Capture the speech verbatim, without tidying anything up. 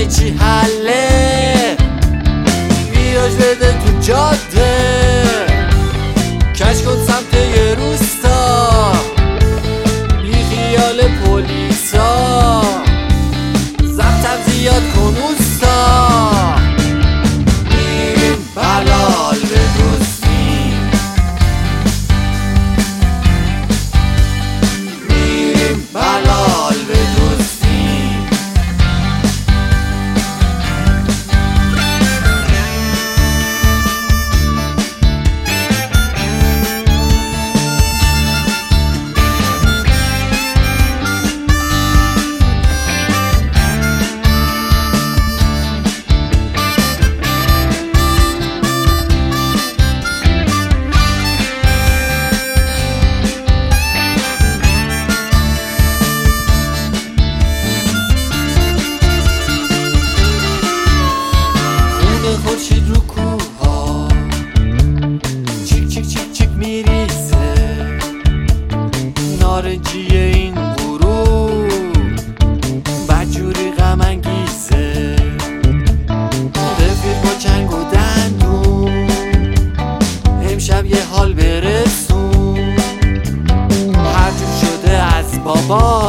چی حله، ویراج بده تو جاده، کش کن سمت یه روستا، بی خیال پولیسا، ضبطم زیاد کن اوستا. میریم بلال به دوستی، میریم بلال به دوستی. خورشید رو کوها چیک چیک چیک چیک میریزه، نارنجی این غروب بدجوری غم انگیزه، رفیق با چنگ و دندون امشب یه حال برسون، هر جور شده از بابا